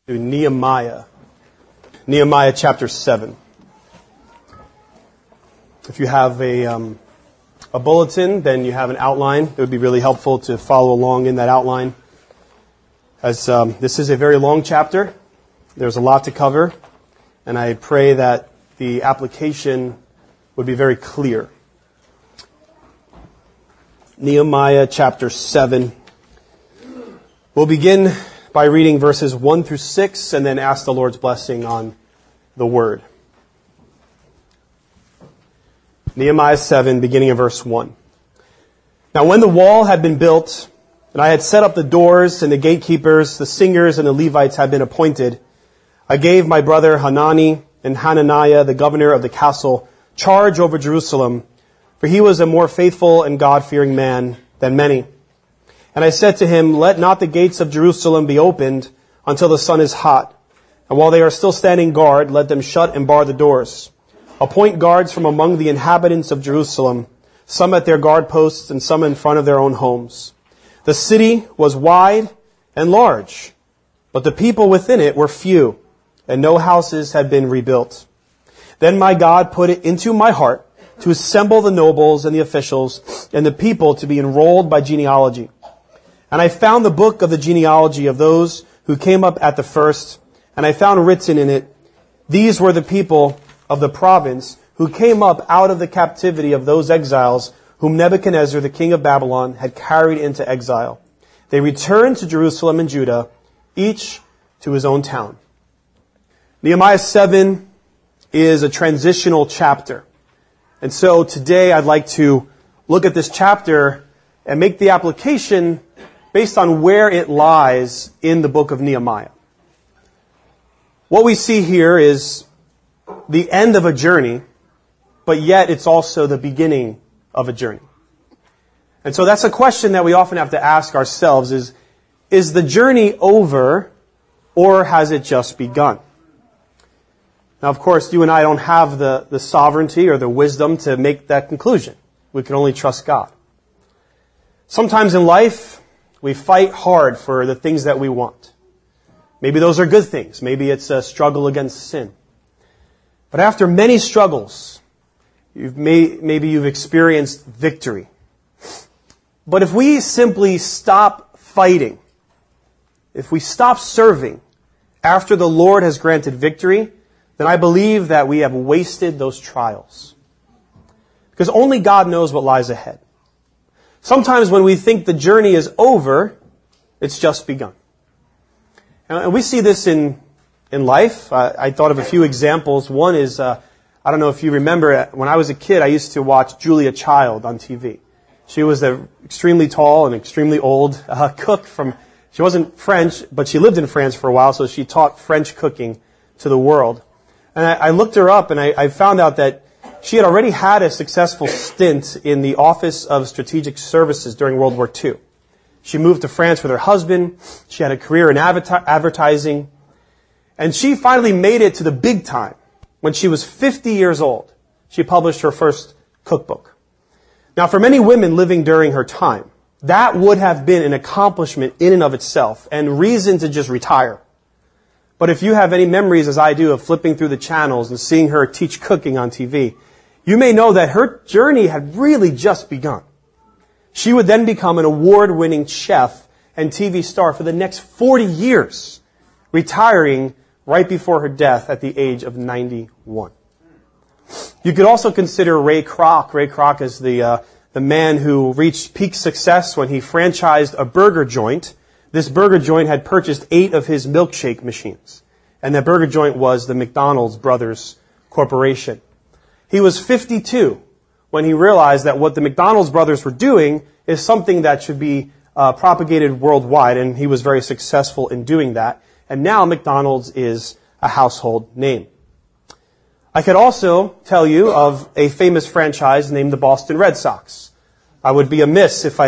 To Nehemiah chapter 7. If you have a bulletin, then you have an outline. It would be really helpful to follow along in that outline. As this is a very long chapter, there's a lot to cover, and I pray that the application would be very clear. Nehemiah chapter 7. We'll begin by reading verses 1 through 6 and then ask the Lord's blessing on the word. Nehemiah 7, beginning in verse 1. Now when the wall had been built, and I had set up the doors and the gatekeepers, the singers and the Levites had been appointed, I gave my brother Hanani and Hananiah, the governor of the castle, charge over Jerusalem, for he was a more faithful and God-fearing man than many. And I said to him, let not the gates of Jerusalem be opened until the sun is hot. And while they are still standing guard, let them shut and bar the doors. Appoint guards from among the inhabitants of Jerusalem, some at their guard posts and some in front of their own homes. The city was wide and large, but the people within it were few, and no houses had been rebuilt. Then my God put it into my heart to assemble the nobles and the officials and the people to be enrolled by genealogy. And I found the book of the genealogy of those who came up at the first, and I found written in it, these were the people of the province who came up out of the captivity of those exiles whom Nebuchadnezzar, the king of Babylon, had carried into exile. They returned to Jerusalem and Judah, each to his own town. Nehemiah 7 is a transitional chapter. And so today I'd like to look at this chapter and make the application based on where it lies in the book of Nehemiah. What we see here is the end of a journey, but yet it's also the beginning of a journey. And so that's a question that we often have to ask ourselves is the journey over or has it just begun? Now, of course, you and I don't have the sovereignty or the wisdom to make that conclusion. We can only trust God. Sometimes in life, we fight hard for the things that we want. Maybe those are good things. Maybe it's a struggle against sin. But after many struggles, maybe you've experienced victory. But if we simply stop fighting, if we stop serving after the Lord has granted victory, then I believe that we have wasted those trials. Because only God knows what lies ahead. Sometimes when we think the journey is over, it's just begun. And we see this in life. I thought of a few examples. One is, I don't know if you remember, when I was a kid, I used to watch Julia Child on TV. She was an extremely tall and extremely old cook she wasn't French, but she lived in France for a while, so she taught French cooking to the world. And I looked her up and I found out that she had already had a successful stint in the Office of Strategic Services during World War II. She moved to France with her husband. She had a career in advertising. And she finally made it to the big time. When she was 50 years old, she published her first cookbook. Now, for many women living during her time, that would have been an accomplishment in and of itself and reason to just retire. But if you have any memories, as I do, of flipping through the channels and seeing her teach cooking on TV, you may know that her journey had really just begun. She would then become an award-winning chef and TV star for the next 40 years, retiring right before her death at the age of 91. You could also consider Ray Kroc. Ray Kroc is the man who reached peak success when he franchised a burger joint. This burger joint had purchased 8 of his milkshake machines. And that burger joint was the McDonald's Brothers Corporation. He was 52 when he realized that what the McDonald's brothers were doing is something that should be propagated worldwide, and he was very successful in doing that. And now McDonald's is a household name. I could also tell you of a famous franchise named the Boston Red Sox. I would be remiss if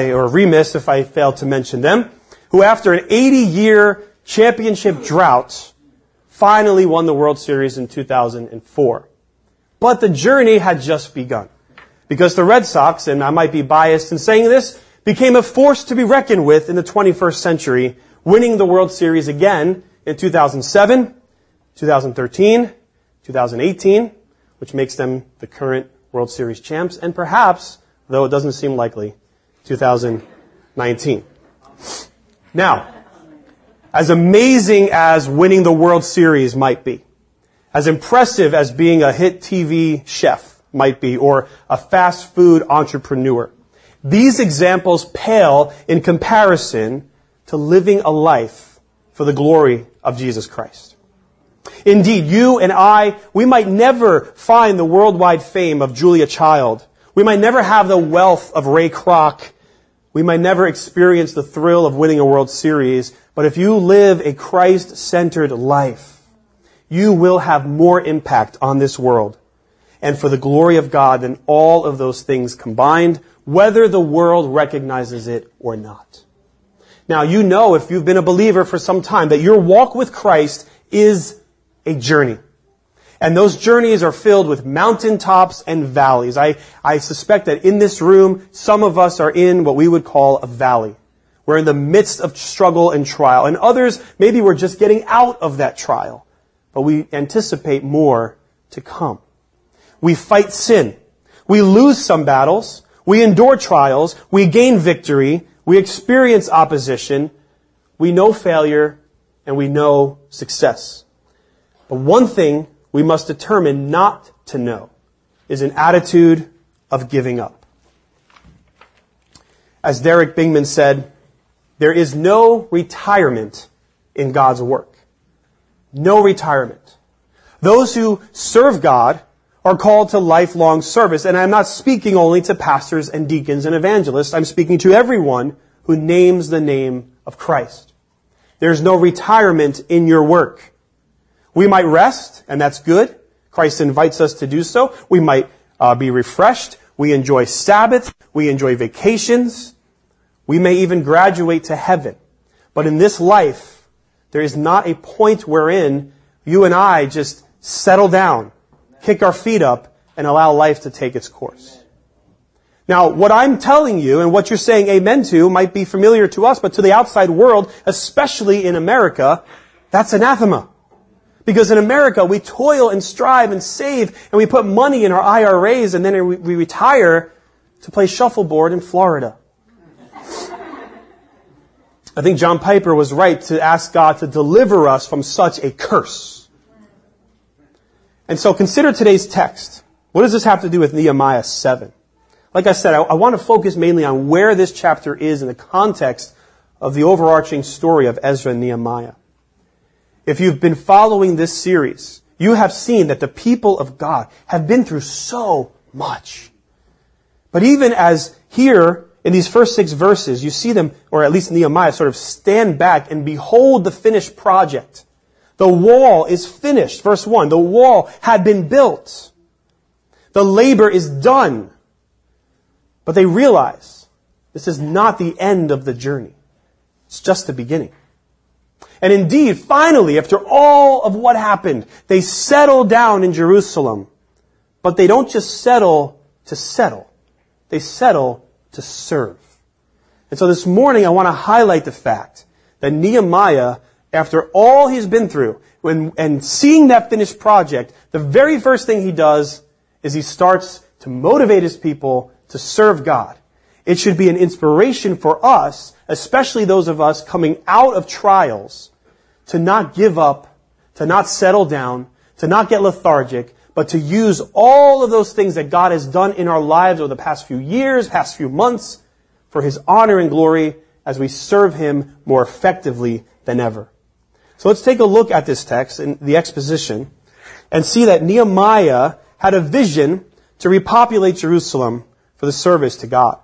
I failed to mention them, who after an 80-year championship drought finally won the World Series in 2004. But the journey had just begun. Because the Red Sox, and I might be biased in saying this, became a force to be reckoned with in the 21st century, winning the World Series again in 2007, 2013, 2018, which makes them the current World Series champs, and perhaps, though it doesn't seem likely, 2019. Now, as amazing as winning the World Series might be, as impressive as being a hit TV chef might be, or a fast food entrepreneur, these examples pale in comparison to living a life for the glory of Jesus Christ. Indeed, you and I, we might never find the worldwide fame of Julia Child. We might never have the wealth of Ray Kroc. We might never experience the thrill of winning a World Series. But if you live a Christ-centered life, you will have more impact on this world and for the glory of God than all of those things combined, whether the world recognizes it or not. Now, you know, if you've been a believer for some time, that your walk with Christ is a journey. And those journeys are filled with mountaintops and valleys. I suspect that in this room, some of us are in what we would call a valley. We're in the midst of struggle and trial. And others, maybe we're just getting out of that trial. But we anticipate more to come. We fight sin. We lose some battles. We endure trials. We gain victory. We experience opposition. We know failure. And we know success. But one thing we must determine not to know is an attitude of giving up. As Derek Bingman said, there is no retirement in God's work. No retirement. Those who serve God are called to lifelong service. And I'm not speaking only to pastors and deacons and evangelists. I'm speaking to everyone who names the name of Christ. There's no retirement in your work. We might rest, and that's good. Christ invites us to do so. We might be refreshed. We enjoy Sabbath. We enjoy vacations. We may even graduate to heaven. But in this life, there is not a point wherein you and I just settle down, kick our feet up, and allow life to take its course. Now, what I'm telling you and what you're saying amen to might be familiar to us, but to the outside world, especially in America, that's anathema. Because in America, we toil and strive and save, and we put money in our IRAs, and then we retire to play shuffleboard in Florida. I think John Piper was right to ask God to deliver us from such a curse. And so consider today's text. What does this have to do with Nehemiah 7? Like I said, I want to focus mainly on where this chapter is in the context of the overarching story of Ezra and Nehemiah. If you've been following this series, you have seen that the people of God have been through so much. But even as here in these first 6 verses, you see them, or at least Nehemiah, sort of stand back and behold the finished project. The wall is finished. Verse 1, the wall had been built. The labor is done. But they realize this is not the end of the journey. It's just the beginning. And indeed, finally, after all of what happened, they settle down in Jerusalem. But they don't just settle to settle. They settle to serve. And so this morning I want to highlight the fact that Nehemiah, after all he's been through, and seeing that finished project, the very first thing he does is he starts to motivate his people to serve God. It should be an inspiration for us, especially those of us coming out of trials, to not give up, to not settle down, to not get lethargic, but to use all of those things that God has done in our lives over the past few years, past few months, for His honor and glory as we serve Him more effectively than ever. So let's take a look at this text in the exposition and see that Nehemiah had a vision to repopulate Jerusalem for the service to God.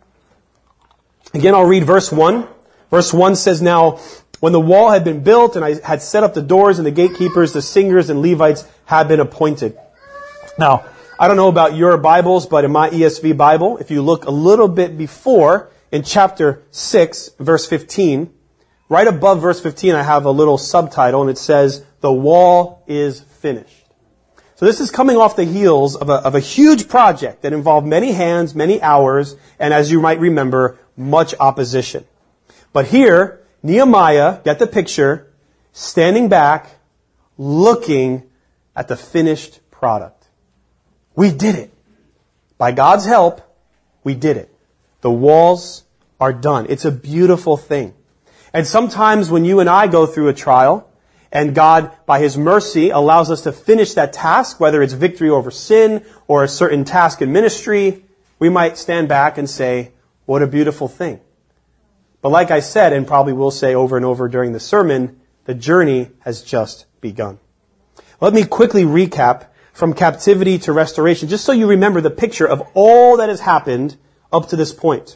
Again, I'll read verse 1. Verse 1 says, "Now, when the wall had been built and I had set up the doors and the gatekeepers, the singers and Levites had been appointed." Now, I don't know about your Bibles, but in my ESV Bible, if you look a little bit before, in chapter 6, verse 15, right above verse 15, I have a little subtitle, and it says, "The wall is finished." So this is coming off the heels of a huge project that involved many hands, many hours, and as you might remember, much opposition. But here, Nehemiah, get the picture, standing back, looking at the finished product. We did it. By God's help, we did it. The walls are done. It's a beautiful thing. And sometimes when you and I go through a trial, and God, by His mercy, allows us to finish that task, whether it's victory over sin or a certain task in ministry, we might stand back and say, what a beautiful thing. But like I said, and probably will say over and over during the sermon, the journey has just begun. Let me quickly recap from captivity to restoration, just so you remember the picture of all that has happened up to this point.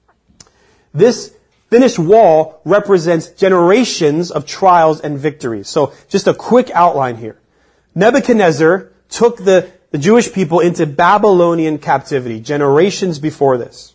This finished wall represents generations of trials and victories. So just a quick outline here. Nebuchadnezzar took the Jewish people into Babylonian captivity generations before this.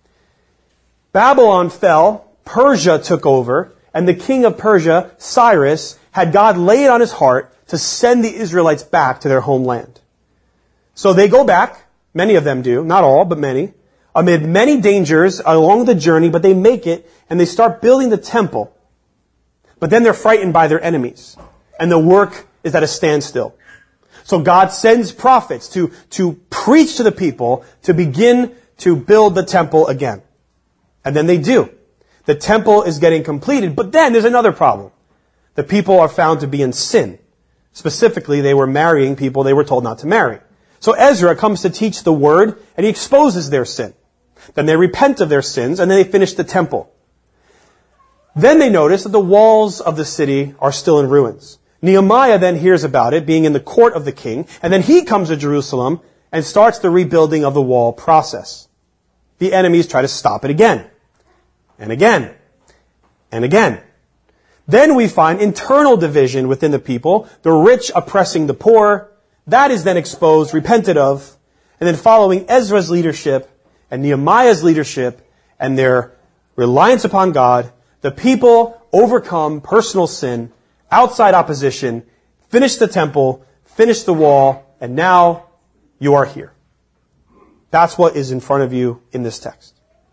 Babylon fell, Persia took over, and the king of Persia, Cyrus, had God lay it on his heart to send the Israelites back to their homeland. So they go back, many of them do, not all, but many, amid many dangers along the journey, but they make it, and they start building the temple. But then they're frightened by their enemies, and the work is at a standstill. So God sends prophets to preach to the people to begin to build the temple again. And then they do. The temple is getting completed, but then there's another problem. The people are found to be in sin. Specifically, they were marrying people they were told not to marry. So Ezra comes to teach the word, and he exposes their sin. Then they repent of their sins, and then they finish the temple. Then they notice that the walls of the city are still in ruins. Nehemiah then hears about it, being in the court of the king, and then he comes to Jerusalem and starts the rebuilding of the wall process. The enemies try to stop it again, and again, and again. Then we find internal division within the people, the rich oppressing the poor. That is then exposed, repented of, and then following Ezra's leadership and Nehemiah's leadership and their reliance upon God, the people overcome personal sin, outside opposition, finish the temple, finish the wall, and now you are here. That's what is in front of you in this text.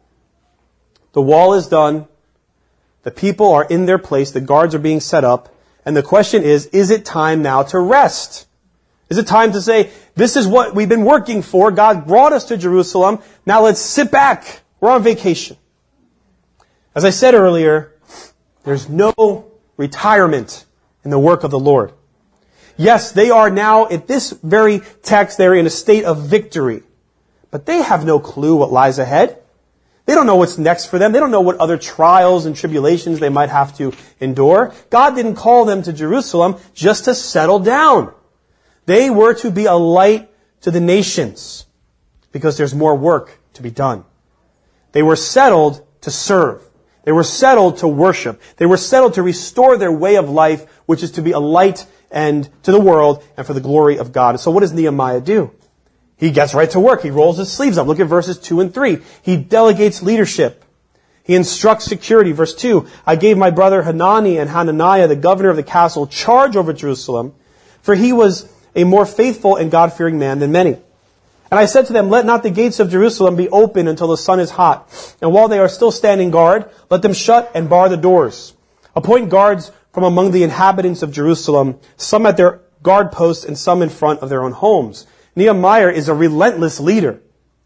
The wall is done. The people are in their place. The guards are being set up. And the question is it time now to rest? Is it time to say, this is what we've been working for. God brought us to Jerusalem. Now let's sit back. We're on vacation. As I said earlier, there's no retirement in the work of the Lord. Yes, they are now, at this very text, they're in a state of victory. But they have no clue what lies ahead. They don't know what's next for them. They don't know what other trials and tribulations they might have to endure. God didn't call them to Jerusalem just to settle down. They were to be a light to the nations because there's more work to be done. They were settled to serve. They were settled to worship. They were settled to restore their way of life, which is to be a light and to the world and for the glory of God. So what does Nehemiah do? He gets right to work. He rolls his sleeves up. Look at verses 2 and 3. He delegates leadership. He instructs security. Verse 2, I gave my brother Hanani and Hananiah, the governor of the castle, charge over Jerusalem, for he was a more faithful and God-fearing man than many. And I said to them, let not the gates of Jerusalem be open until the sun is hot. And while they are still standing guard, let them shut and bar the doors. Appoint guards from among the inhabitants of Jerusalem, some at their guard posts and some in front of their own homes. Nehemiah is a relentless leader.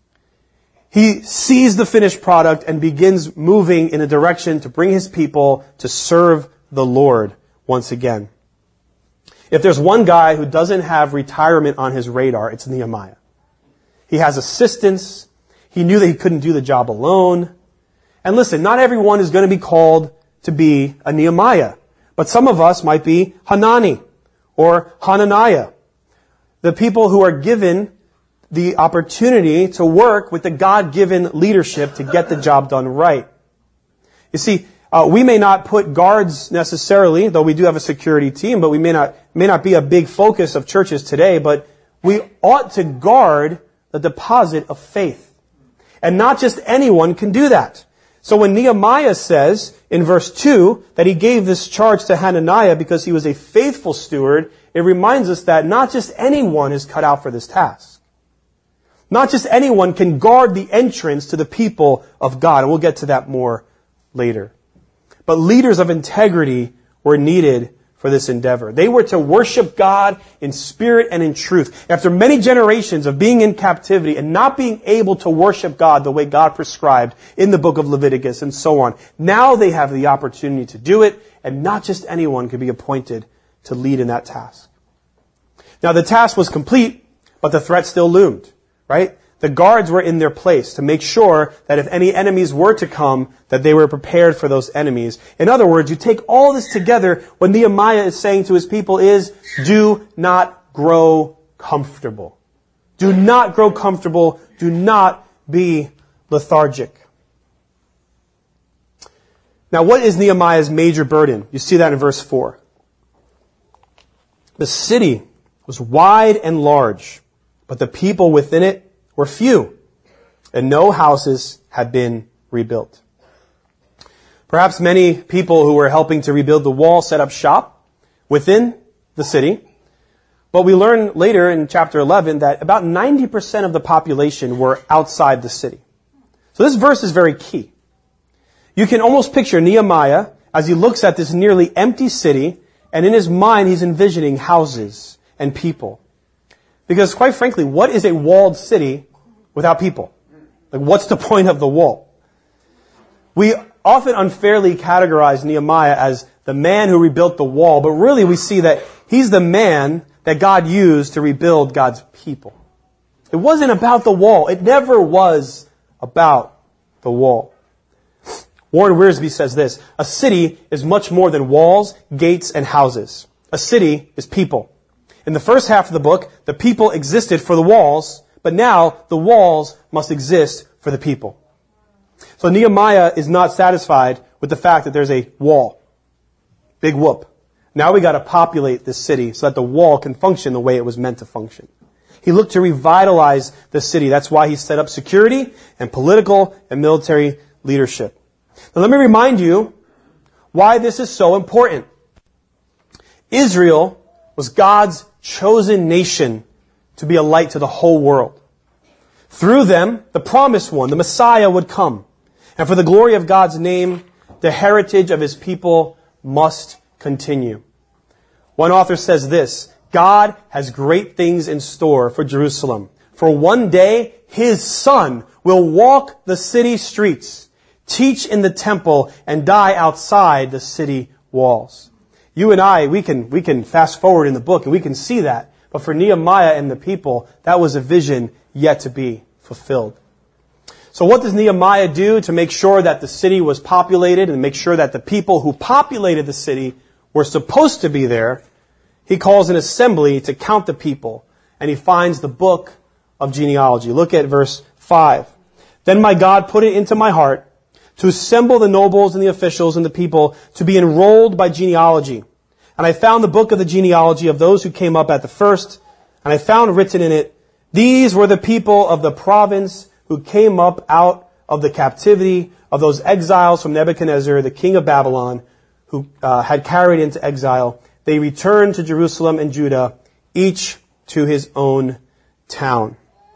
He sees the finished product and begins moving in a direction to bring his people to serve the Lord once again. If there's one guy who doesn't have retirement on his radar, it's Nehemiah. He has assistants. He knew that he couldn't do the job alone. And listen, not everyone is going to be called to be a Nehemiah. But some of us might be Hanani or Hananiah. The people who are given the opportunity to work with the God-given leadership to get the job done right. You see, we may not put guards necessarily, though we do have a security team, but we may not be a big focus of churches today, but we ought to guard the deposit of faith. And not just anyone can do that. So when Nehemiah says in verse 2 that he gave this charge to Hananiah because he was a faithful steward, it reminds us that not just anyone is cut out for this task. Not just anyone can guard the entrance to the people of God. And we'll get to that more later. But leaders of integrity were needed for this endeavor. They were to worship God in spirit and in truth. After many generations of being in captivity and not being able to worship God the way God prescribed in the book of Leviticus and so on, now they have the opportunity to do it, and not just anyone could be appointed to lead in that task. Now the task was complete, but the threat still loomed, right? The guards were in their place to make sure that if any enemies were to come, that they were prepared for those enemies. In other words, you take all this together, what Nehemiah is saying to his people is, do not grow comfortable. Do not grow comfortable. Do not be lethargic. Now, what is Nehemiah's major burden? You see that in verse 4. The city was wide and large, but the people within it were few, and no houses had been rebuilt. Perhaps many people who were helping to rebuild the wall set up shop within the city, but we learn later in chapter 11 that about 90% of the population were outside the city. So this verse is very key. You can almost picture Nehemiah as he looks at this nearly empty city, and in his mind he's envisioning houses and people. Because quite frankly, what is a walled city without people? Like, what's the point of the wall? We often unfairly categorize Nehemiah as the man who rebuilt the wall, but really we see that he's the man that God used to rebuild God's people. It wasn't about the wall. It never was about the wall. Warren Wiersbe says this: a city is much more than walls, gates, and houses. A city is people. In the first half of the book, the people existed for the walls, but now the walls must exist for the people. So Nehemiah is not satisfied with the fact that there's a wall. Big whoop. Now we got to populate this city so that the wall can function the way it was meant to function. He looked to revitalize the city. That's why he set up security and political and military leadership. Now let me remind you why this is so important. Israel was God's chosen nation to be a light to the whole world. Through them, the promised one, the Messiah, would come. And for the glory of God's name, the heritage of his people must continue. One author says this: God has great things in store for Jerusalem. For one day, his son will walk the city streets, teach in the temple, and die outside the city walls. You and I, we can fast forward in the book and we can see that. But for Nehemiah and the people, that was a vision yet to be fulfilled. So what does Nehemiah do to make sure that the city was populated and make sure that the people who populated the city were supposed to be there? He calls an assembly to count the people, and he finds the book of genealogy. Look at verse 5. Then my God put it into my heart to assemble the nobles and the officials and the people to be enrolled by genealogy. And I found the book of the genealogy of those who came up at the first, and I found written in it, these were the people of the province who came up out of the captivity of those exiles from Nebuchadnezzar, the king of Babylon, who had carried into exile. They returned to Jerusalem and Judah, each to his own town.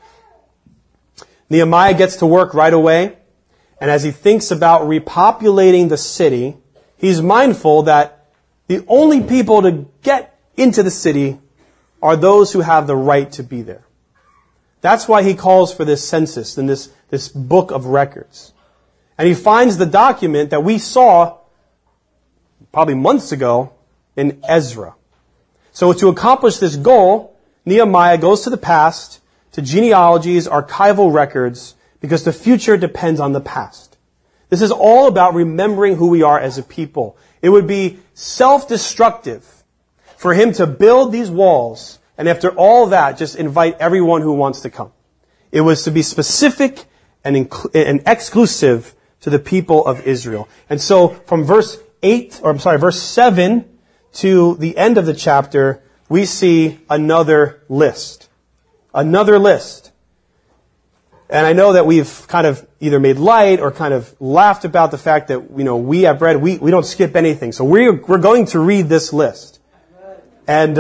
Nehemiah gets to work right away. And as he thinks about repopulating the city, he's mindful that the only people to get into the city are those who have the right to be there. That's why he calls for this census and this book of records. And he finds the document that we saw probably months ago in Ezra. So to accomplish this goal, Nehemiah goes to the past, to genealogies, archival records, because the future depends on the past. This is all about remembering who we are as a people. It would be self-destructive for him to build these walls and after all that just invite everyone who wants to come. It was to be specific and exclusive to the people of Israel. And so from verse 7 to the end of the chapter, we see another list. Another list. And I know that we've kind of either made light or kind of laughed about the fact that, we at Bread, we don't skip anything. So we're going to read this list. And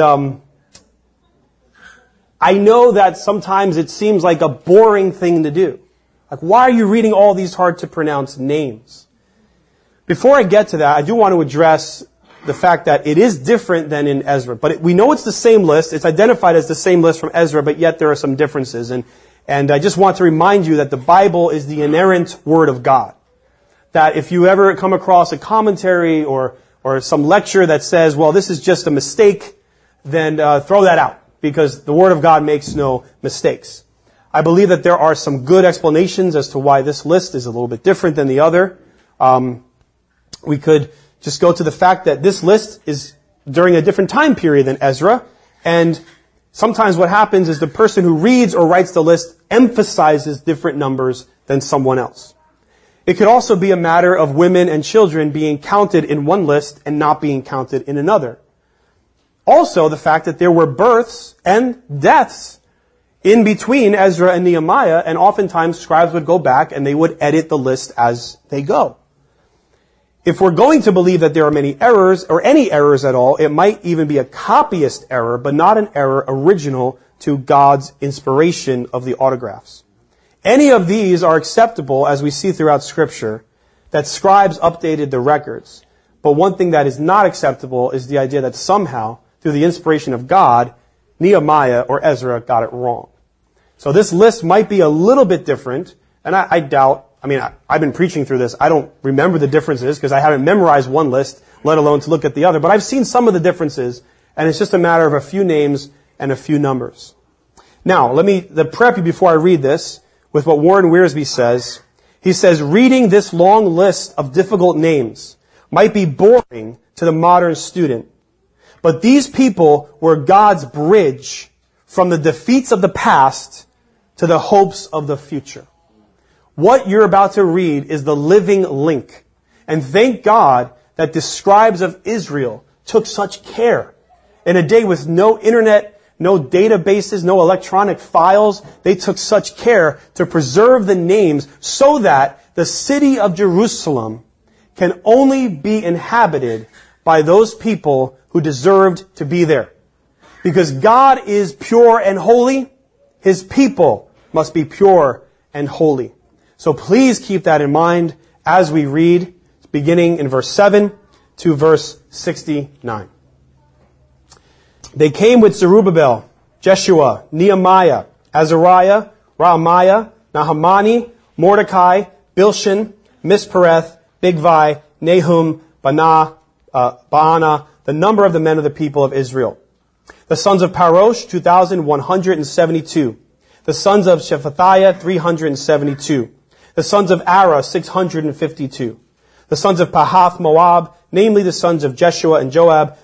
I know that sometimes it seems like a boring thing to do. Like, why are you reading all these hard to pronounce names? Before I get to that, I do want to address the fact that it is different than in Ezra. But we know it's the same list. It's identified as the same list from Ezra, but yet there are some differences. And I just want to remind you that the Bible is the inerrant Word of God. That if you ever come across a commentary or some lecture that says, well, this is just a mistake, then throw that out, because the Word of God makes no mistakes. I believe that there are some good explanations as to why this list is a little bit different than the other. We could just go to the fact that this list is during a different time period than Ezra, and sometimes what happens is the person who reads or writes the list emphasizes different numbers than someone else. It could also be a matter of women and children being counted in one list and not being counted in another. Also, the fact that there were births and deaths in between Ezra and Nehemiah, and oftentimes scribes would go back and they would edit the list as they go. If we're going to believe that there are many errors, or any errors at all, it might even be a copyist error, but not an error original to God's inspiration of the autographs. Any of these are acceptable, as we see throughout Scripture, that scribes updated the records. But one thing that is not acceptable is the idea that somehow, through the inspiration of God, Nehemiah or Ezra got it wrong. So this list might be a little bit different, and I doubt, I've been preaching through this. I don't remember the differences because I haven't memorized one list, let alone to look at the other. But I've seen some of the differences, and it's just a matter of a few names and a few numbers. Now, let me prep you before I read this with what Warren Wiersbe says. He says, reading this long list of difficult names might be boring to the modern student. But these people were God's bridge from the defeats of the past to the hopes of the future. What you're about to read is the living link. And thank God that the scribes of Israel took such care. In a day with no internet, no databases, no electronic files, they took such care to preserve the names so that the city of Jerusalem can only be inhabited by those people who deserved to be there. Because God is pure and holy, His people must be pure and holy. So please keep that in mind as we read, beginning in verse 7 to verse 69. They came with Zerubbabel, Jeshua, Nehemiah, Azariah, Raamiah, Nahamani, Mordecai, Bilshan, Mispereth, Bigvai, Nahum, Baana, the number of the men of the people of Israel. The sons of Parosh, 2,172. The sons of Shephatiah, 372. The sons of Ara, 652. The sons of Pahath Moab, namely the sons of Jeshua and Joab,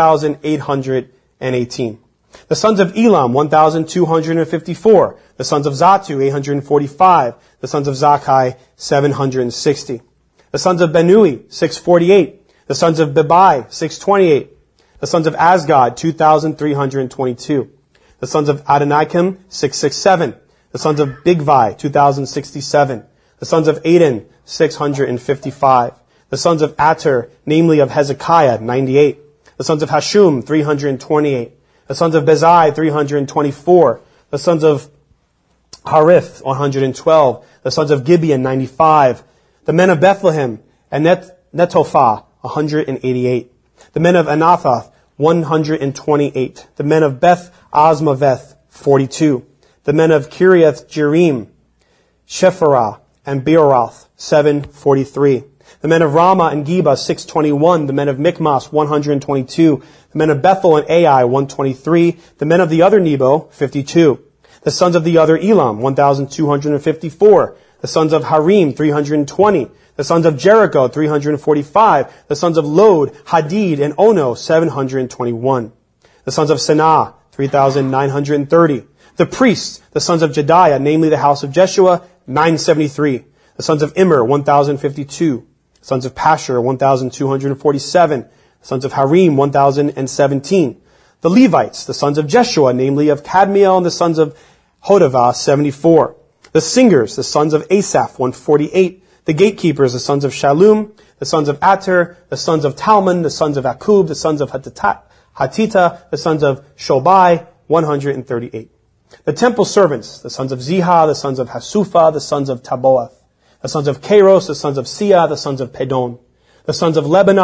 2,818. The sons of Elam, 1,254. The sons of Zatu, 845. The sons of Zakai, 760. The sons of Benui, 648. The sons of Bebai, 628. The sons of Asgad, 2,322. The sons of Adonikim, 667. The sons of Bigvai, 2,067. The sons of Aden, 655. The sons of Ater, namely of Hezekiah, 98. The sons of Hashum, 328. The sons of Bezai, 324. The sons of Harith, 112. The sons of Gibeon, 95. The men of Bethlehem and Netophah, 188. The men of Anathoth, 128. The men of Beth Asmaveth, 42. The men of Kiriath Jearim, Shepharah, and Beeroth, 743. The men of Ramah and Geba, 621. The men of Michmas, 122. The men of Bethel and Ai, 123. The men of the other Nebo, 52. The sons of the other Elam, 1,254. The sons of Harim, 320. The sons of Jericho, 345. The sons of Lod, Hadid, and Ono, 721. The sons of Sanah, 3,930. The priests, the sons of Jediah, namely the house of Jeshua, 973. The sons of Immer, 1,052. The sons of Pashur, 1,247. The sons of Harim, 1,017. The Levites, the sons of Jeshua, namely of Kadmiel, and the sons of Hodavah, 74. The singers, the sons of Asaph, 148. The gatekeepers, the sons of Shallum, the sons of Ater, the sons of Talmon, the sons of Akub, the sons of Hatita, the sons of Shobai, 138. The temple servants, the sons of Ziha, the sons of Hasufa, the sons of Taboath, the sons of Keros, the sons of Sia, the sons of Pedon, the sons of Lebanah,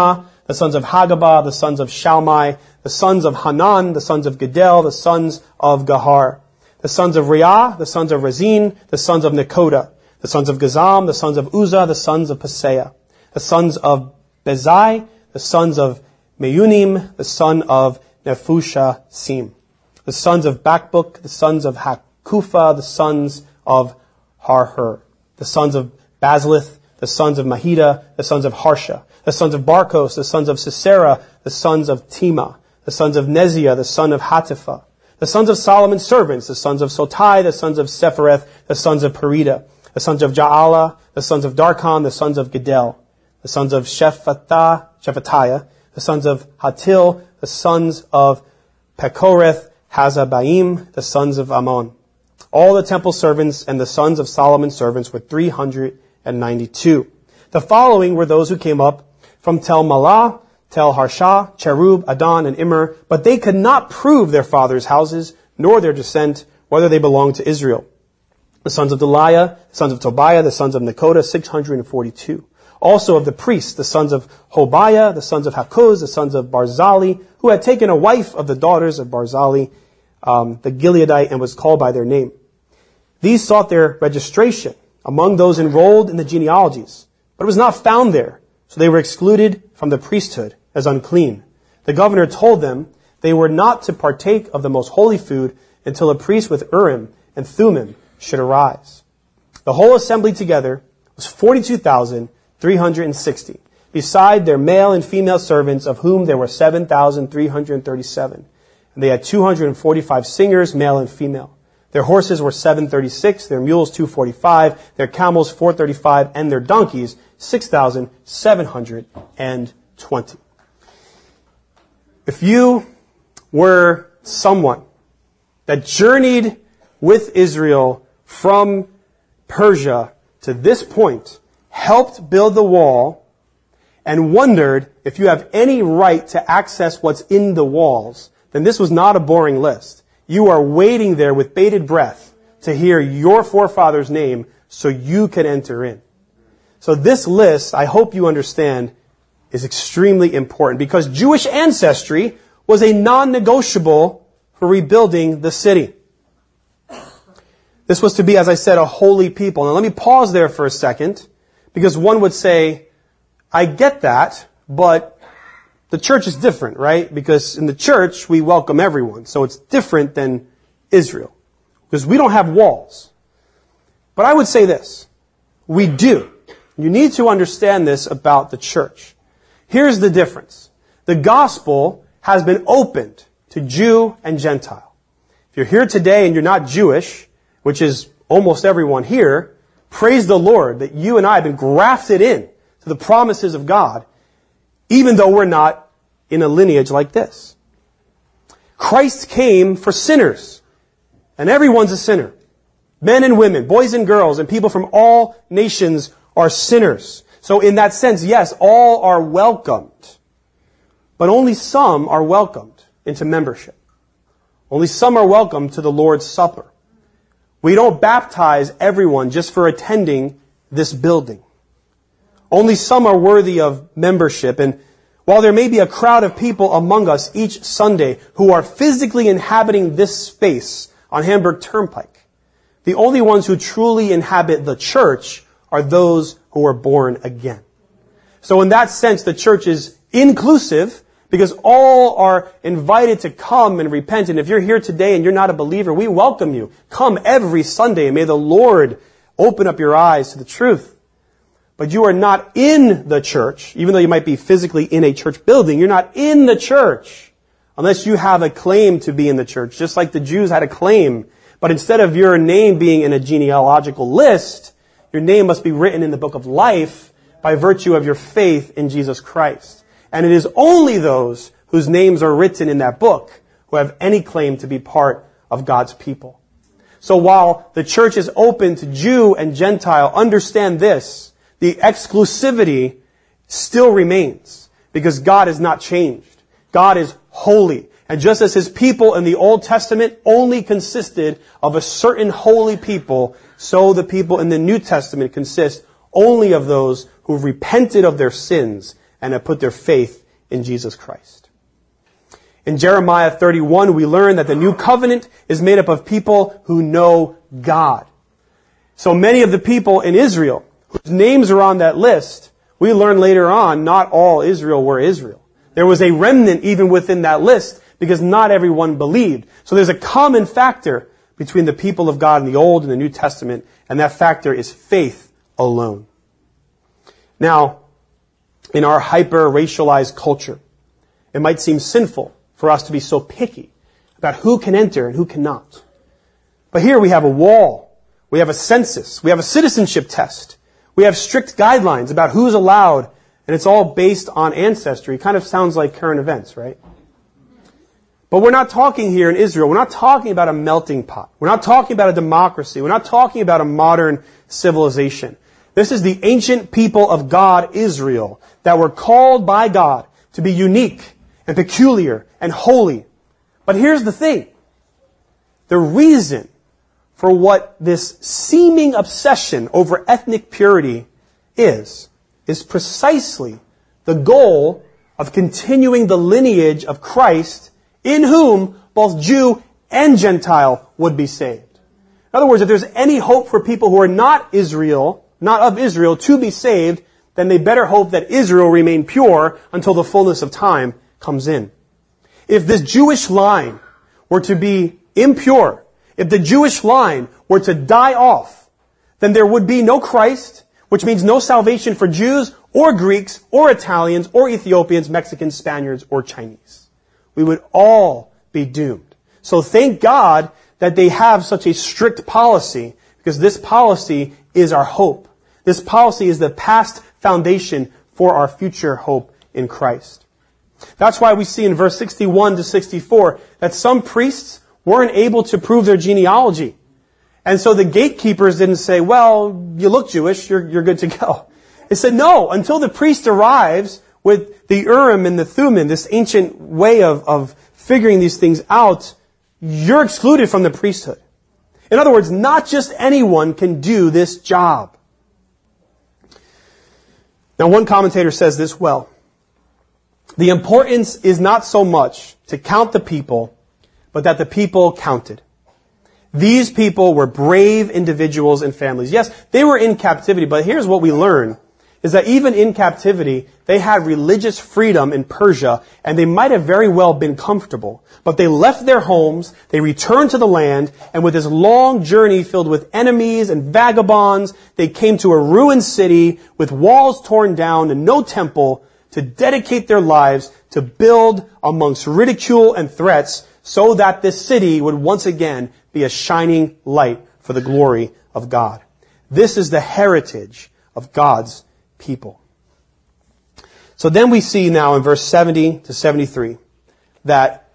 the sons of Hagabah, the sons of Shalmai, the sons of Hanan, the sons of Gedel, the sons of Gahar, the sons of Reah, the sons of Rezin, the sons of Nekoda, the sons of Gazam, the sons of Uzzah, the sons of Paseah, the sons of Bezai, the sons of Meunim, the son of Nephushasim, the sons of Bakbuk, the sons of Hakupha, the sons of Harhur, the sons of Bazlith, the sons of Mahida, the sons of Harsha, the sons of Barkos, the sons of Sisera, the sons of Tema, the sons of Neziah, the son of Hatipha, the sons of Solomon's servants, the sons of Sotai, the sons of Sephareth, the sons of Perida, the sons of Jaala, the sons of Darkon, the sons of Gedel, the sons of Shephatiah, the sons of Hatil, the sons of Pekoreth, Hazabaim, the sons of Ammon. All the temple servants and the sons of Solomon's servants were 392. The following were those who came up from Tel Malah, Tel Harsha, Cherub, Adon, and Immer, but they could not prove their fathers' houses, nor their descent, whether they belonged to Israel. The sons of Deliah, the sons of Tobiah, the sons of Nekoda, 642. Also of the priests, the sons of Hobiah, the sons of Hakuz, the sons of Barzali, who had taken a wife of the daughters of Barzali, the Gileadite, and was called by their name. These sought their registration among those enrolled in the genealogies, but it was not found there, so they were excluded from the priesthood as unclean. The governor told them they were not to partake of the most holy food until a priest with Urim and Thummim should arise. The whole assembly together was 42,360, beside their male and female servants, of whom there were 7,337. And they had 245 singers, male and female. Their horses were 736, their mules 245, their camels 435, and their donkeys 6,720. If you were someone that journeyed with Israel from Persia to this point, helped build the wall, and wondered if you have any right to access what's in the walls, then this was not a boring list. You are waiting there with bated breath to hear your forefather's name so you can enter in. So this list, I hope you understand, is extremely important because Jewish ancestry was a non-negotiable for rebuilding the city. This was to be, as I said, a holy people. Now let me pause there for a second, because one would say, I get that, but the church is different, right? Because in the church, we welcome everyone. So it's different than Israel. Because we don't have walls. But I would say this. We do. You need to understand this about the church. Here's the difference. The gospel has been opened to Jew and Gentile. If you're here today and you're not Jewish, which is almost everyone here, praise the Lord that you and I have been grafted in to the promises of God, even though we're not in a lineage like this. Christ came for sinners, and everyone's a sinner. Men and women, boys and girls, and people from all nations are sinners. So in that sense, yes, all are welcomed, but only some are welcomed into membership. Only some are welcomed to the Lord's Supper. We don't baptize everyone just for attending this building. Only some are worthy of membership, and while there may be a crowd of people among us each Sunday who are physically inhabiting this space on Hamburg Turnpike, the only ones who truly inhabit the church are those who are born again. So in that sense, the church is inclusive because all are invited to come and repent. And if you're here today and you're not a believer, we welcome you. Come every Sunday and may the Lord open up your eyes to the truth. But you are not in the church, even though you might be physically in a church building, you're not in the church unless you have a claim to be in the church, just like the Jews had a claim. But instead of your name being in a genealogical list, your name must be written in the book of life by virtue of your faith in Jesus Christ. And it is only those whose names are written in that book who have any claim to be part of God's people. So while the church is open to Jew and Gentile, understand this. The exclusivity still remains because God has not changed. God is holy. And just as His people in the Old Testament only consisted of a certain holy people, so the people in the New Testament consist only of those who've repented of their sins and have put their faith in Jesus Christ. In Jeremiah 31, we learn that the new covenant is made up of people who know God. So many of the people in Israel, whose names are on that list, we learn later on, not all Israel were Israel. There was a remnant even within that list, because not everyone believed. So there's a common factor between the people of God in the Old and the New Testament, and that factor is faith alone. Now, in our hyper-racialized culture, it might seem sinful for us to be so picky about who can enter and who cannot. But here we have a wall, we have a census, we have a citizenship test, we have strict guidelines about who's allowed, and it's all based on ancestry. It kind of sounds like current events, right? But we're not talking here in Israel. We're not talking about a melting pot. We're not talking about a democracy. We're not talking about a modern civilization. This is the ancient people of God, Israel, that were called by God to be unique and peculiar and holy. But here's the thing. The reason for what this seeming obsession over ethnic purity is precisely the goal of continuing the lineage of Christ, in whom both Jew and Gentile would be saved. In other words, if there's any hope for people who are not of Israel to be saved, then they better hope that Israel remain pure until the fullness of time comes in. If this Jewish line were to be impure, if the Jewish line were to die off, then there would be no Christ, which means no salvation for Jews or Greeks or Italians or Ethiopians, Mexicans, Spaniards, or Chinese. We would all be doomed. So thank God that they have such a strict policy, because this policy is our hope. This policy is the past foundation for our future hope in Christ. That's why we see in verse 61 to 64 that some priests weren't able to prove their genealogy. And so the gatekeepers didn't say, well, you look Jewish, you're good to go. They said, no, until the priest arrives with the Urim and the Thummim, this ancient way of figuring these things out, you're excluded from the priesthood. In other words, not just anyone can do this job. Now, one commentator says this well. The importance is not so much to count the people, but that the people counted. These people were brave individuals and families. Yes, they were in captivity, but here's what we learn, is that even in captivity, they had religious freedom in Persia, and they might have very well been comfortable. But they left their homes, they returned to the land, and with this long journey filled with enemies and vagabonds, they came to a ruined city with walls torn down and no temple to dedicate their lives to build amongst ridicule and threats so that this city would once again be a shining light for the glory of God. This is the heritage of God's people. So then we see now in verse 70 to 73 that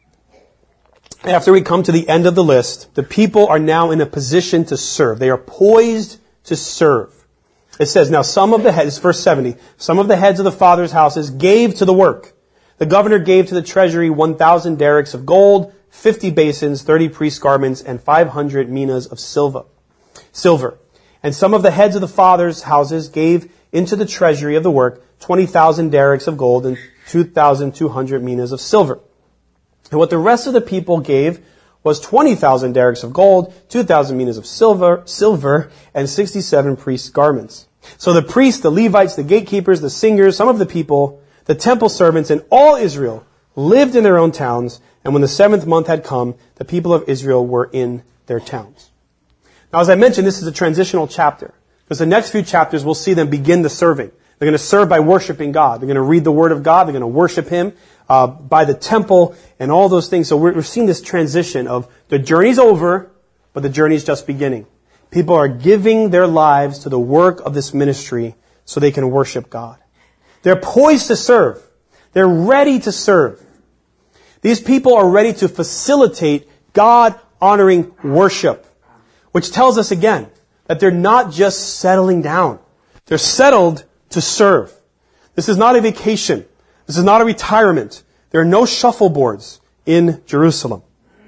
after we come to the end of the list, the people are now in a position to serve. They are poised to serve. It says, now some of the heads, verse 70, some of the heads of the fathers' houses gave to the work. The governor gave to the treasury 1,000 derricks of gold, 50 basins, 30 priest garments, and 500 minas of silver. And some of the heads of the fathers' houses gave into the treasury of the work 20,000 derricks of gold and 2,200 minas of silver. And what the rest of the people gave was 20,000 derricks of gold, 2,000 minas of silver, and 67 priest garments. So the priests, the Levites, the gatekeepers, the singers, some of the people, the temple servants, and all Israel lived in their own towns, and when the 7th month had come, the people of Israel were in their towns. Now, as I mentioned, this is a transitional chapter, because the next few chapters we'll see them begin the serving. They're going to serve by worshiping God. They're going to read the Word of God. They're going to worship Him by the temple and all those things. So we're seeing this transition of the journey's over, but the journey's just beginning. People are giving their lives to the work of this ministry so they can worship God. They're poised to serve. They're ready to serve. These people are ready to facilitate God-honoring worship, which tells us again that they're not just settling down. They're settled to serve. This is not a vacation. This is not a retirement. There are no shuffleboards in Jerusalem.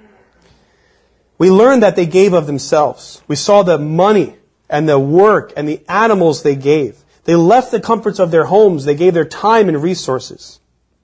We learned that they gave of themselves. We saw the money and the work and the animals they gave. They left the comforts of their homes. They gave their time and resources.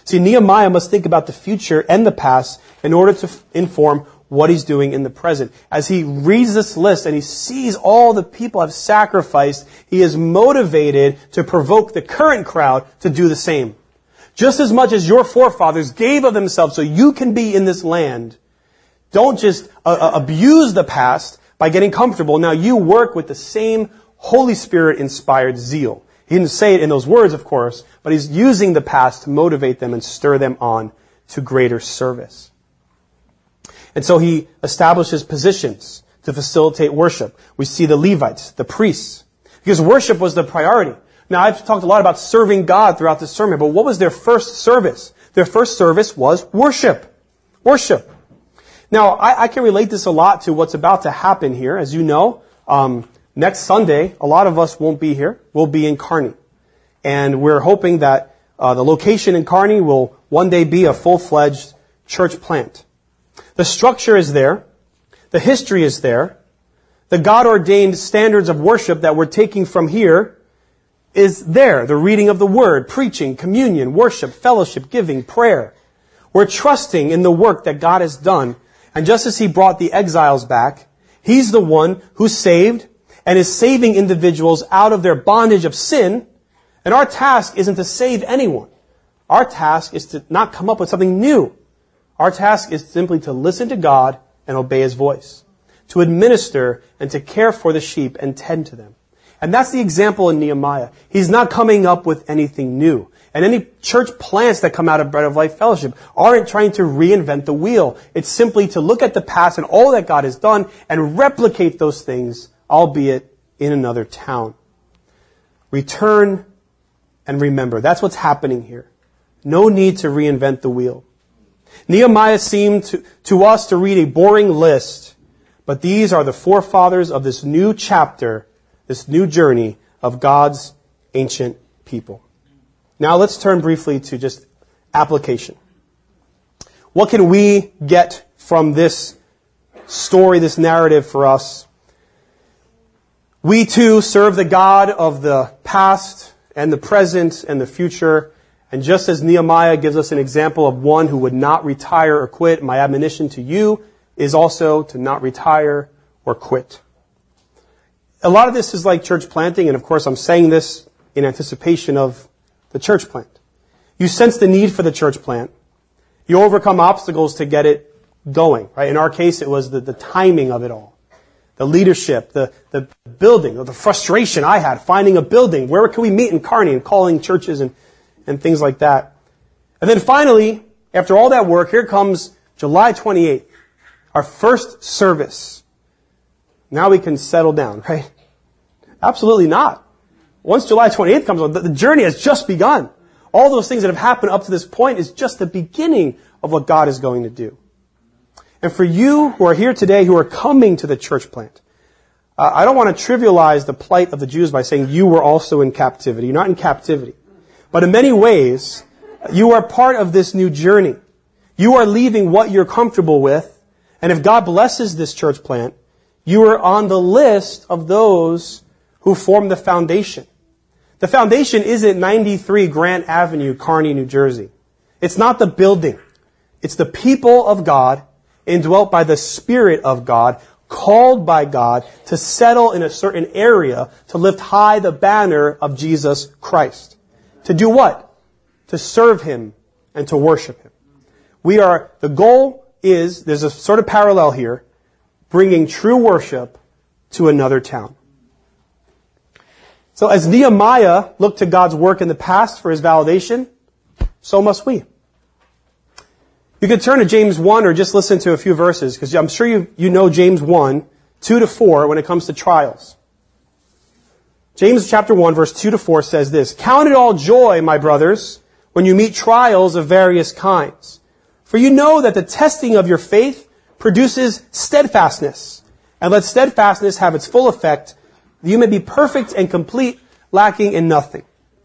See, Nehemiah must think about the future and the past in order to inform what he's doing in the present. As he reads this list and he sees all the people have sacrificed, he is motivated to provoke the current crowd to do the same. Just as much as your forefathers gave of themselves so you can be in this land, don't just abuse the past by getting comfortable. Now you work with the same Holy Spirit-inspired zeal. He didn't say it in those words, of course, but he's using the past to motivate them and stir them on to greater service. And so he establishes positions to facilitate worship. We see the Levites, the priests, because worship was the priority. Now, I've talked a lot about serving God throughout this sermon, but what was their first service? Their first service was worship. Worship. Now, I can relate this a lot to what's about to happen here. As you know, next Sunday, a lot of us won't be here. We'll be in Kearney. And we're hoping that the location in Kearney will one day be a full-fledged church plant. The structure is there. The history is there. The God-ordained standards of worship that we're taking from here is there. The reading of the Word, preaching, communion, worship, fellowship, giving, prayer. We're trusting in the work that God has done. And just as He brought the exiles back, He's the one who saved and is saving individuals out of their bondage of sin. And our task isn't to save anyone. Our task is to not come up with something new. Our task is simply to listen to God and obey His voice, to administer and to care for the sheep and tend to them. And that's the example in Nehemiah. He's not coming up with anything new. And any church plants that come out of Bread of Life Fellowship aren't trying to reinvent the wheel. It's simply to look at the past and all that God has done and replicate those things, albeit in another town. Return and remember. That's what's happening here. No need to reinvent the wheel. Nehemiah seemed to us to read a boring list, but these are the forefathers of this new chapter, this new journey of God's ancient people. Now let's turn briefly to just application. What can we get from this story, this narrative for us? We too serve the God of the past and the present and the future. And just as Nehemiah gives us an example of one who would not retire or quit, my admonition to you is also to not retire or quit. A lot of this is like church planting, and of course I'm saying this in anticipation of the church plant. You sense the need for the church plant. You overcome obstacles to get it going, right? In our case, it was the timing of it all. The leadership, the building, or the frustration I had finding a building. Where can we meet in Kearney and calling churches and things like that. And then finally, after all that work, here comes July 28th, our first service. Now we can settle down, right? Absolutely not. Once July 28th comes on, the journey has just begun. All those things that have happened up to this point is just the beginning of what God is going to do. And for you who are here today, who are coming to the church plant, I don't want to trivialize the plight of the Jews by saying you were also in captivity. You're not in captivity. But in many ways, you are part of this new journey. You are leaving what you're comfortable with. And if God blesses this church plant, you are on the list of those who form the foundation. The foundation isn't 93 Grant Avenue, Kearney, New Jersey. It's not the building. It's the people of God, indwelt by the Spirit of God, called by God to settle in a certain area to lift high the banner of Jesus Christ. To do what? To serve Him and to worship Him. The goal is, there's a sort of parallel here, bringing true worship to another town. So as Nehemiah looked to God's work in the past for his validation, so must we. You can turn to James 1 or just listen to a few verses, because I'm sure you know James 1, 2-4 when it comes to trials. James chapter 1, verse 2-4 says this, "Count it all joy, my brothers, when you meet trials of various kinds. For you know that the testing of your faith produces steadfastness. And let steadfastness have its full effect, that you may be perfect and complete, lacking in nothing."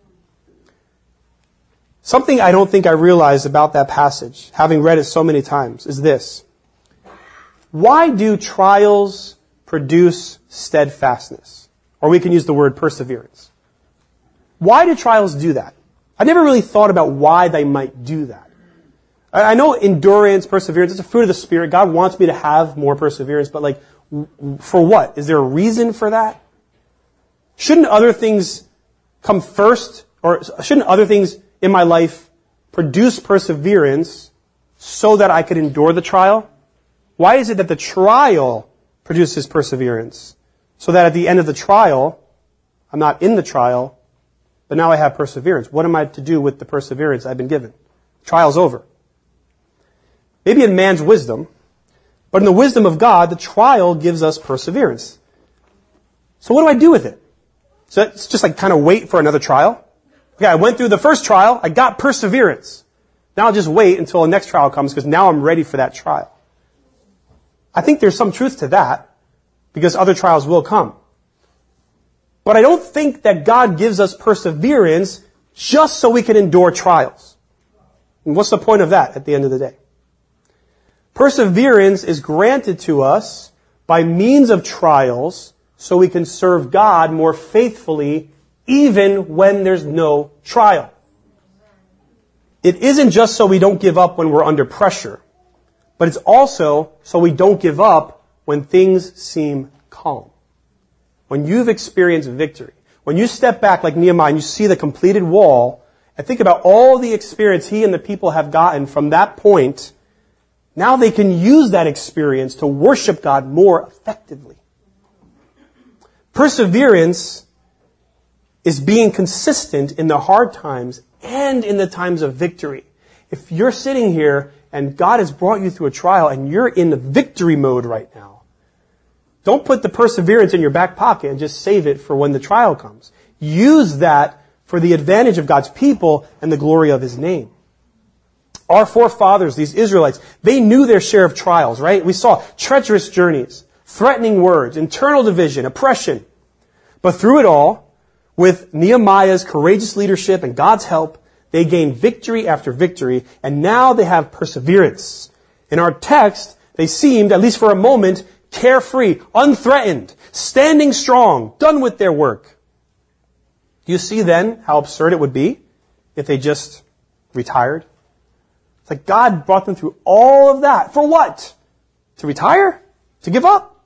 Something I don't think I realized about that passage, having read it so many times, is this. Why do trials produce steadfastness? Or we can use the word perseverance. Why do trials do that? I never really thought about why they might do that. I know endurance, perseverance, it's a fruit of the Spirit. God wants me to have more perseverance, but like, for what? Is there a reason for that? Shouldn't other things come first, or shouldn't other things in my life produce perseverance so that I could endure the trial? Why is it that the trial produces perseverance? So that at the end of the trial, I'm not in the trial, but now I have perseverance. What am I to do with the perseverance I've been given? Trial's over. Maybe in man's wisdom, but in the wisdom of God, the trial gives us perseverance. So what do I do with it? So it's just like kind of wait for another trial. Okay, I went through the first trial, I got perseverance. Now I'll just wait until the next trial comes because now I'm ready for that trial. I think there's some truth to that because other trials will come. But I don't think that God gives us perseverance just so we can endure trials. And what's the point of that at the end of the day? Perseverance is granted to us by means of trials so we can serve God more faithfully even when there's no trial. It isn't just so we don't give up when we're under pressure, but it's also so we don't give up when things seem calm. When you've experienced victory, when you step back like Nehemiah and you see the completed wall, and think about all the experience he and the people have gotten from that point, now they can use that experience to worship God more effectively. Perseverance is being consistent in the hard times and in the times of victory. If you're sitting here and God has brought you through a trial and you're in the victory mode right now, don't put the perseverance in your back pocket and just save it for when the trial comes. Use that for the advantage of God's people and the glory of His name. Our forefathers, these Israelites, they knew their share of trials, right? We saw treacherous journeys, threatening words, internal division, oppression. But through it all, with Nehemiah's courageous leadership and God's help, they gained victory after victory, and now they have perseverance. In our text, they seemed, at least for a moment, carefree, unthreatened, standing strong, done with their work. Do you see then how absurd it would be if they just retired? It's like God brought them through all of that. For what? To retire? To give up?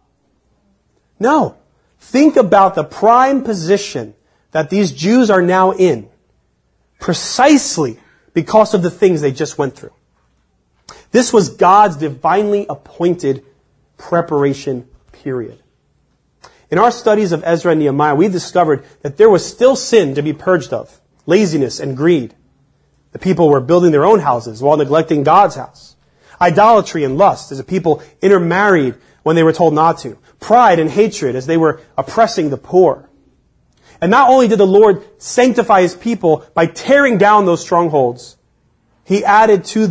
No. Think about the prime position that these Jews are now in, precisely because of the things they just went through. This was God's divinely appointed preparation period. In our studies of Ezra and Nehemiah, we've discovered that there was still sin to be purged of, laziness and greed. The people were building their own houses while neglecting God's house. Idolatry and lust as the people intermarried when they were told not to. Pride and hatred as they were oppressing the poor. And not only did the Lord sanctify His people by tearing down those strongholds, He added to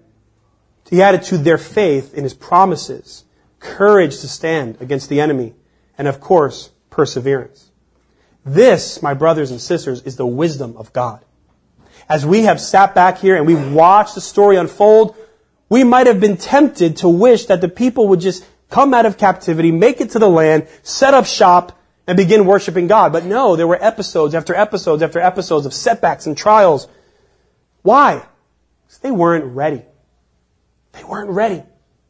their faith in His promises, courage to stand against the enemy, and of course, perseverance. This, my brothers and sisters, is the wisdom of God. As we have sat back here and we've watched the story unfold, we might have been tempted to wish that the people would just come out of captivity, make it to the land, set up shop, and begin worshiping God. But no, there were episodes after episodes after episodes of setbacks and trials. Why? Because they weren't ready. They weren't ready.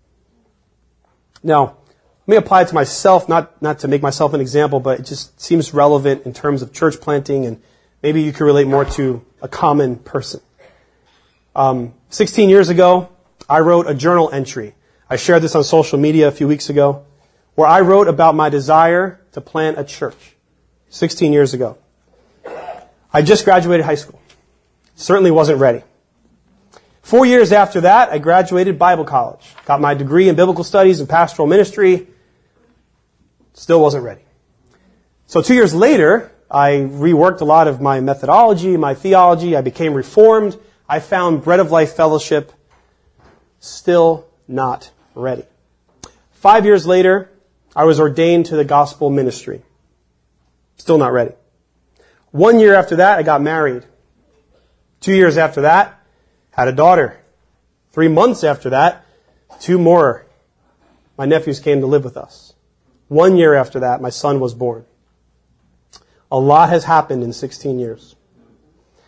Now, let me apply it to myself, not to make myself an example, but it just seems relevant in terms of church planting, and maybe you could relate more to a common person. 16 years ago, I wrote a journal entry. I shared this on social media a few weeks ago, where I wrote about my desire to plant a church 16 years ago. I just graduated high school. Certainly wasn't ready. 4 years after that, I graduated Bible college. Got my degree in biblical studies and pastoral ministry. Still wasn't ready. So 2 years later, I reworked a lot of my methodology, my theology. I became reformed. I found Bread of Life Fellowship. Still not ready. 5 years later, I was ordained to the gospel ministry. Still not ready. 1 year after that, I got married. 2 years after that, had a daughter. 3 months after that, 2 more. My nephews came to live with us. 1 year after that, my son was born. A lot has happened in 16 years.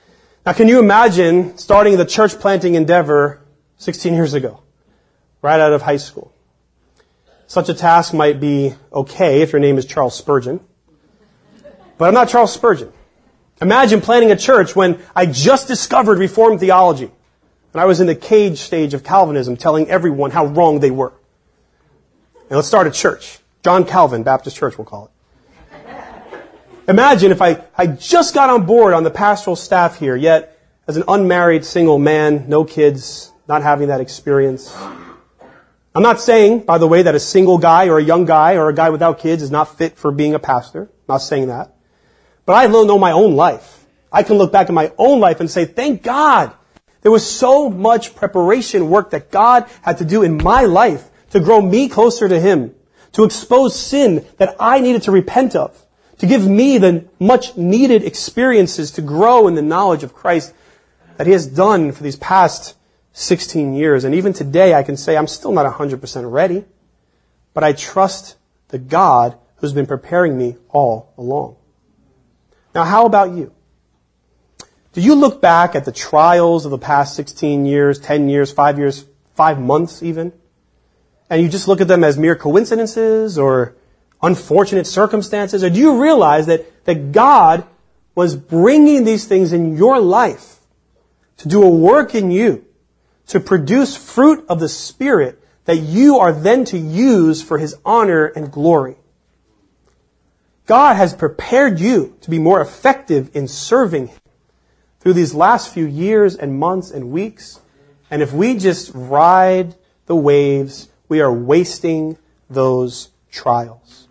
Now, can you imagine starting the church planting endeavor 16 years ago, right out of high school? Such a task might be okay if your name is Charles Spurgeon, but I'm not Charles Spurgeon. Imagine planting a church when I just discovered Reformed theology, and I was in the cage stage of Calvinism telling everyone how wrong they were. And let's start a church. John Calvin Baptist Church, we'll call it. Imagine if I just got on board on the pastoral staff here, yet as an unmarried single man, no kids, not having that experience. I'm not saying, by the way, that a single guy or a young guy or a guy without kids is not fit for being a pastor. I'm not saying that. But I know my own life. I can look back at my own life and say, thank God. There was so much preparation work that God had to do in my life to grow me closer to Him, to expose sin that I needed to repent of, to give me the much needed experiences to grow in the knowledge of Christ that He has done for these past 16 years. And even today I can say I'm still not 100% ready, but I trust the God who's been preparing me all along. Now, how about you? Do you look back at the trials of the past 16 years, 10 years, 5 months even, and you just look at them as mere coincidences or unfortunate circumstances? Or do you realize that God was bringing these things in your life to do a work in you, to produce fruit of the Spirit that you are then to use for His honor and glory? God has prepared you to be more effective in serving Him through these last few years and months and weeks. And if we just ride the waves, we are wasting those trials.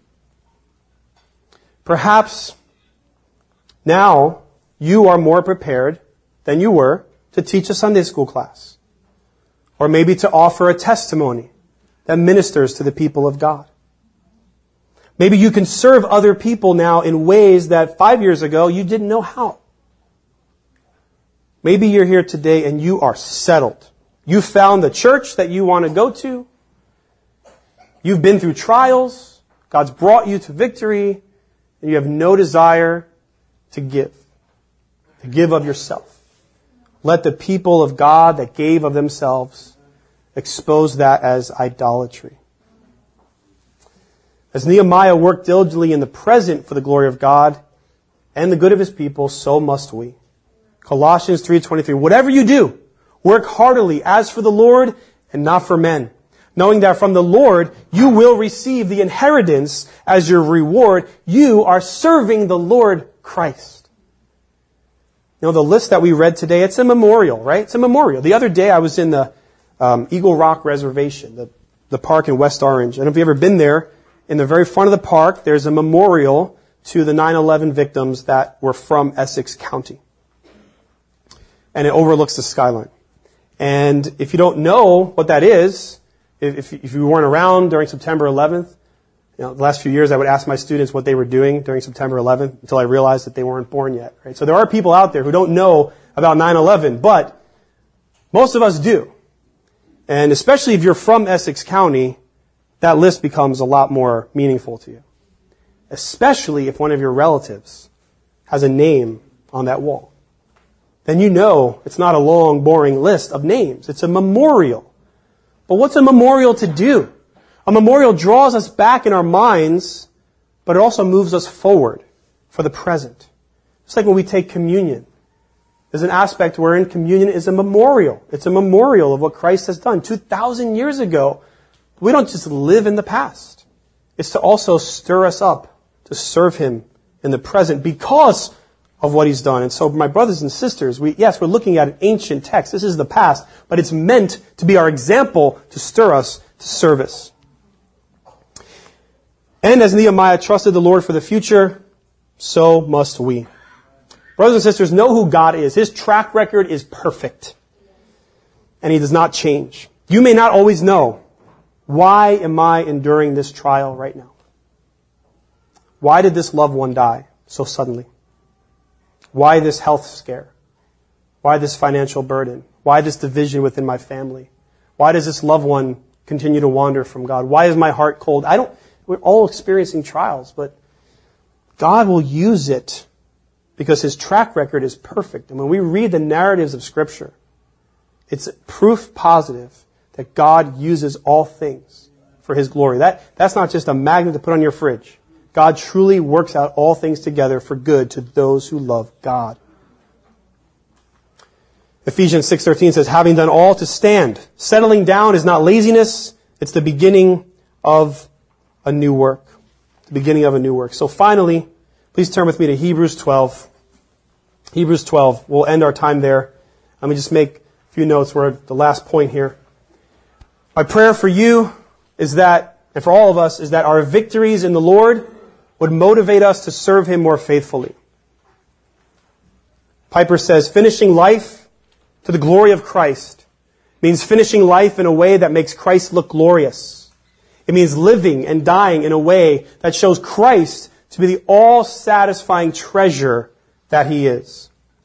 Perhaps now you are more prepared than you were to teach a Sunday school class, or maybe to offer a testimony that ministers to the people of God. Maybe you can serve other people now in ways that 5 years ago you didn't know how. Maybe you're here today and you are settled. You found the church that you want to go to. You've been through trials. God's brought you to victory. And you have no desire to give of yourself. Let the people of God that gave of themselves expose that as idolatry. As Nehemiah worked diligently in the present for the glory of God and the good of His people, so must we. Colossians 3:23, whatever you do, work heartily as for the Lord and not for men, knowing that from the Lord you will receive the inheritance as your reward. You are serving the Lord Christ. You know, the list that we read today, it's a memorial, right? It's a memorial. The other day I was in the Eagle Rock Reservation, the park in West Orange. And if you've ever been there, in the very front of the park, there's a memorial to the 9/11 victims that were from Essex County. And it overlooks the skyline. And if you don't know what that is, if you weren't around during September 11th, you know, the last few years I would ask my students what they were doing during September 11th until I realized that they weren't born yet, right? So there are people out there who don't know about 9/11, but most of us do. And especially if you're from Essex County, that list becomes a lot more meaningful to you. Especially if one of your relatives has a name on that wall. Then you know it's not a long, boring list of names. It's a memorial. But what's a memorial to do? A memorial draws us back in our minds, but it also moves us forward for the present. It's like when we take communion. There's an aspect wherein communion is a memorial. It's a memorial of what Christ has done 2,000 years ago. We don't just live in the past. It's to also stir us up to serve Him in the present because of what He's done. And so, my brothers and sisters, we're looking at an ancient text. This is the past, but it's meant to be our example to stir us to service. And as Nehemiah trusted the Lord for the future, so must we. Brothers and sisters, know who God is. His track record is perfect, and He does not change. You may not always know, why am I enduring this trial right now? Why did this loved one die so suddenly? Why this health scare? Why this financial burden? Why this division within my family? Why does this loved one continue to wander from God? Why is my heart cold? We're all experiencing trials, but God will use it because his track record is perfect. And when we read the narratives of Scripture, it's proof positive that God uses all things for his glory. That's not just a magnet to put on your fridge. God truly works out all things together for good to those who love God. Ephesians 6:13 says, having done all to stand. Settling down is not laziness. It's the beginning of a new work. The beginning of a new work. So finally, please turn with me to Hebrews 12. Hebrews 12. We'll end our time there. Let me just make a few notes. We're at the last point here. My prayer for you is that, and for all of us, is that our victories in the Lord would motivate us to serve him more faithfully. Piper says, finishing life to the glory of Christ means finishing life in a way that makes Christ look glorious. It means living and dying in a way that shows Christ to be the all-satisfying treasure that he is.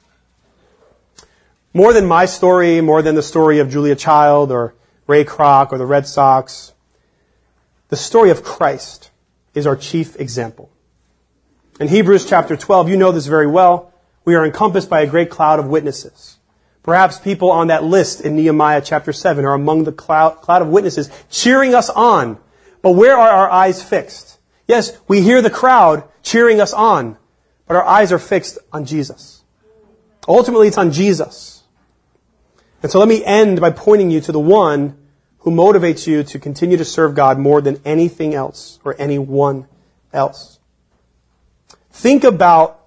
More than my story, more than the story of Julia Child or Ray Kroc or the Red Sox, the story of Christ is our chief example. In Hebrews chapter 12, you know this very well, we are encompassed by a great cloud of witnesses. Perhaps people on that list in Nehemiah chapter 7 are among the cloud of witnesses cheering us on. But where are our eyes fixed? Yes, we hear the crowd cheering us on, but our eyes are fixed on Jesus. Ultimately, it's on Jesus. And so let me end by pointing you to the one who motivates you to continue to serve God more than anything else or anyone else. Think about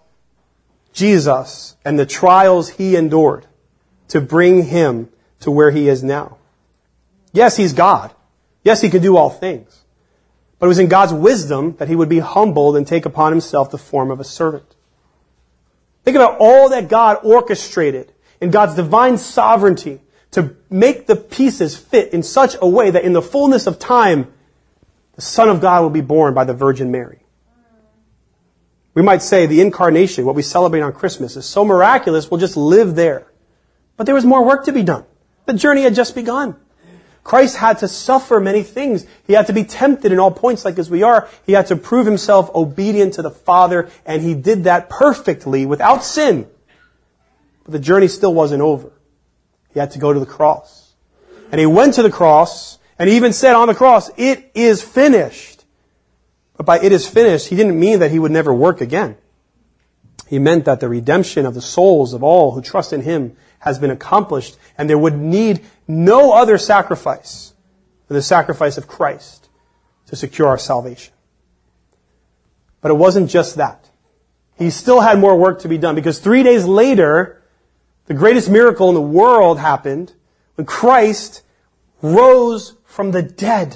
Jesus and the trials he endured to bring him to where he is now. Yes, he's God. Yes, he could do all things. But it was in God's wisdom that he would be humbled and take upon himself the form of a servant. Think about all that God orchestrated in God's divine sovereignty to make the pieces fit in such a way that in the fullness of time, the Son of God will be born by the Virgin Mary. We might say the incarnation, what we celebrate on Christmas, is so miraculous, we'll just live there. But there was more work to be done. The journey had just begun. Christ had to suffer many things. He had to be tempted in all points like as we are. He had to prove himself obedient to the Father, and he did that perfectly without sin. But the journey still wasn't over. He had to go to the cross. And he went to the cross, and he even said on the cross, it is finished. But by it is finished, he didn't mean that he would never work again. He meant that the redemption of the souls of all who trust in him has been accomplished, and there would need no other sacrifice than the sacrifice of Christ to secure our salvation. But it wasn't just that. He still had more work to be done, because 3 days later, the greatest miracle in the world happened when Christ rose from the dead.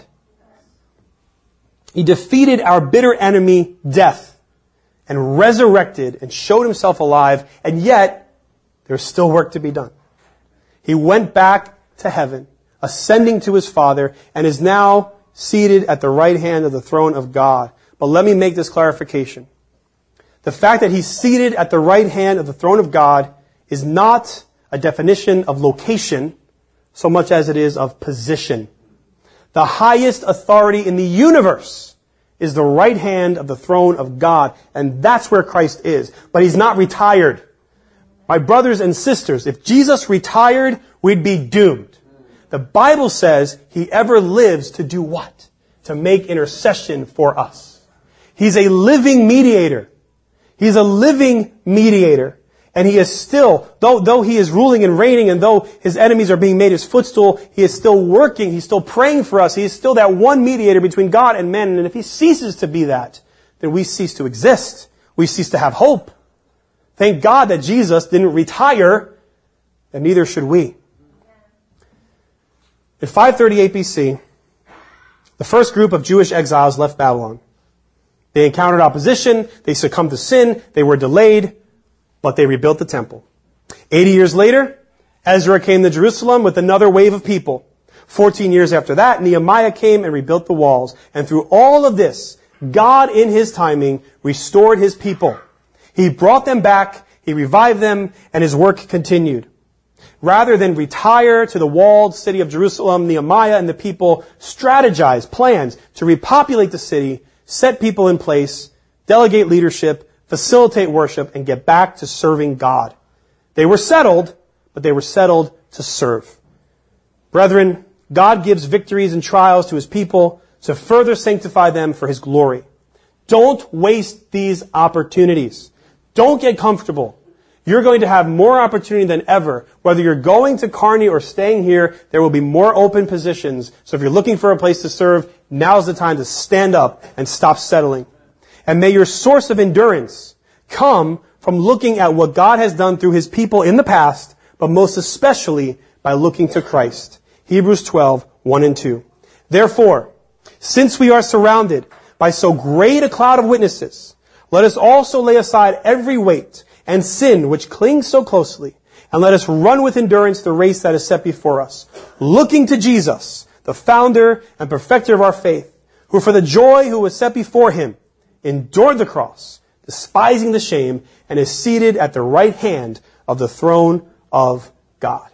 He defeated our bitter enemy, death, and resurrected and showed himself alive, and yet there's still work to be done. He went back to heaven, ascending to his Father, and is now seated at the right hand of the throne of God. But let me make this clarification. The fact that he's seated at the right hand of the throne of God is not a definition of location so much as it is of position. The highest authority in the universe is the right hand of the throne of God, and that's where Christ is. But he's not retired. My brothers and sisters, if Jesus retired, we'd be doomed. The Bible says he ever lives to do what? To make intercession for us. He's a living mediator. He's a living mediator. And he is still, though he is ruling and reigning, and though his enemies are being made his footstool, he is still working. He's still praying for us. He is still that one mediator between God and men. And if he ceases to be that, then we cease to exist. We cease to have hope. Thank God that Jesus didn't retire, and neither should we. In 538 BC, the first group of Jewish exiles left Babylon. They encountered opposition, they succumbed to sin, they were delayed, but they rebuilt the temple. 80 years later, Ezra came to Jerusalem with another wave of people. 14 years after that, Nehemiah came and rebuilt the walls. And through all of this, God in his timing restored his people. He brought them back, he revived them, and his work continued. Rather than retire to the walled city of Jerusalem, Nehemiah and the people strategized plans to repopulate the city, set people in place, delegate leadership, facilitate worship, and get back to serving God. They were settled, but they were settled to serve. Brethren, God gives victories and trials to his people to further sanctify them for his glory. Don't waste these opportunities. Don't get comfortable. You're going to have more opportunity than ever. Whether you're going to Kearney or staying here, there will be more open positions. So if you're looking for a place to serve, now's the time to stand up and stop settling. And may your source of endurance come from looking at what God has done through his people in the past, but most especially by looking to Christ. Hebrews 12, 1 and 2. Therefore, since we are surrounded by so great a cloud of witnesses, let us also lay aside every weight and sin which clings so closely, and let us run with endurance the race that is set before us, looking to Jesus, the founder and perfecter of our faith, who for the joy who was set before him endured the cross, despising the shame, and is seated at the right hand of the throne of God.